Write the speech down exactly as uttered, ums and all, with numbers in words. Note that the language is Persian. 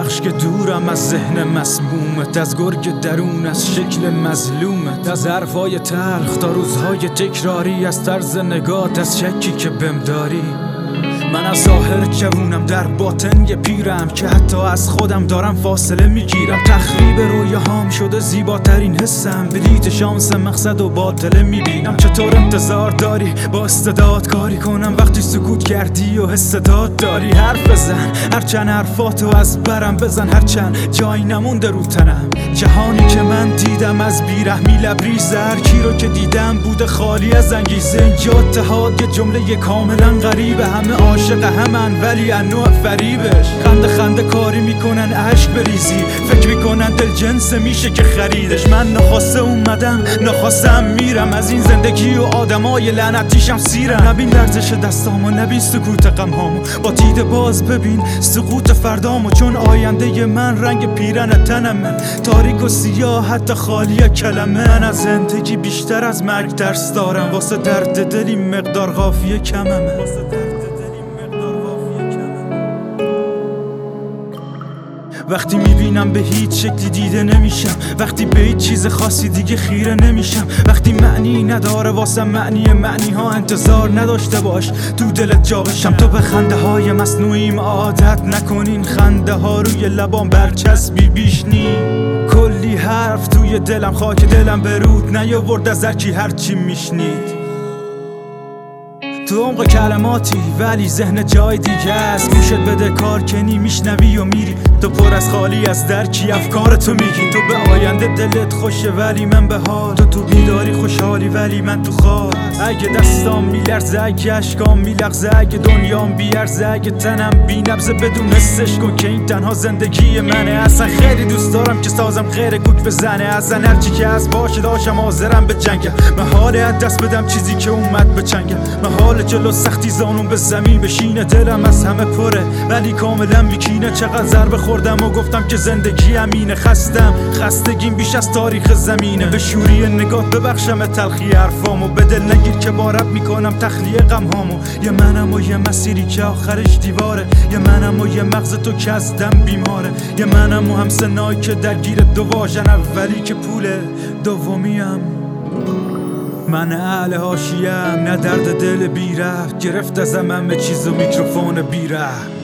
نقش که دورم از ذهن مسمومت، از گرگ درون، از شکل مظلومت، از حرفای تلخ تا روزهای تکراری، از طرز نگات، از شکی که بهم داری. من از ظاهر جوونم، در باطن یه پیرم که حتی از خودم دارم فاصله میگیرم. تخریب رویاهام شده زیباترین حسم، بلیت شانس مقصد و باطله میبینم. چطور انتظار داری با استعداد کاری کنم وقتی سکوت کردی و استعداد داری؟ حرف بزن، هرچند حرفاتو از برم بزن، هرچند جایی نمونده رو تنم. جهانی که من دیدم از بیرحمی لبریز، هر کی رو که دیدم بوده خالی از انگیزه. اینجا اتحاد یه جمله کاملا غریبه، همه عاشق همن ولی انواع فریبش. خنده خنده کاری میکنن عشق بریزی، فکر میکنن دل جنس میشه که خریدش. من نخواسته اومدم نخواستم میرم، از این زندگی و آدمای لعنتیشم سیرم. نبین لرزش دستامو، نبین سکوت غمهامو، با دید باز ببین سقوط فردامو. چون آینده من رنگ پیرن تنمه، تاریک و سیاه حتی خالی کلمه. من از زندگی بیشتر از مرگ درس دارم، واسه درد دلی مقدار قافیه کممه. وقتی میبینم به هیچ شکلی دیده نمیشم، وقتی به هیچ چیز خاصی دیگه خیره نمیشم، وقتی معنی نداره واسه معنی معنی ها انتظار نداشته باش تو دلت جا بشم. تو به خنده های مصنوعیم عادت نکنین، خنده ها روی لبام برچسبی بیشنی. کلی حرف توی دلم، خاک دلم برود نیاورد از هرکی هرچی میشنید. تو عمق کلماتی ولی ذهن جای دیگه است، گوشت بده کار کنی میشنوی و میری. تو پر از خالی از درکی افکارتو میگی. تو به آینده دلت خوشه ولی من به حال، تو تو بیداری خوشحالی ولی من تو خواب. اگه دستام میلرزه، اگه اشکام میلغزه، اگه دنیام بیارزه، اگه تنم بی نبزه، بدون حسش کن که این تنها زندگی منه. اصلا خیلی دوست دارم که سازم غیر کوک بزنه، اصلا هرچی که از باشه داشتم حاضرم به جنگم. محاله از دست بدم چیزی که اومد به چنگم، محاله جلو سختی زانون به زمین بشینه. دلم از همه پره ولی کاملا میکینه. چقدر ضربه خوردم و گفتم که زندگی امینه. خستم، خستگیم بیش از تاریخ زمینه. به شوری نگاه ببخشم تلخی حرفامو، به دل نگیر که بارت میکنم تخلیه غمهامو. یه منم و یه مسیری که آخرش دیواره، یه منم و یه مغز تو که از دم بیماره، یه منم و هم سنایی که درگیر دو واژن، اولی که پوله دومیم. من اهل حاشیه‌ام، نه درد دل بیره، گرفت ازم همه چیز و میکروفون بیره.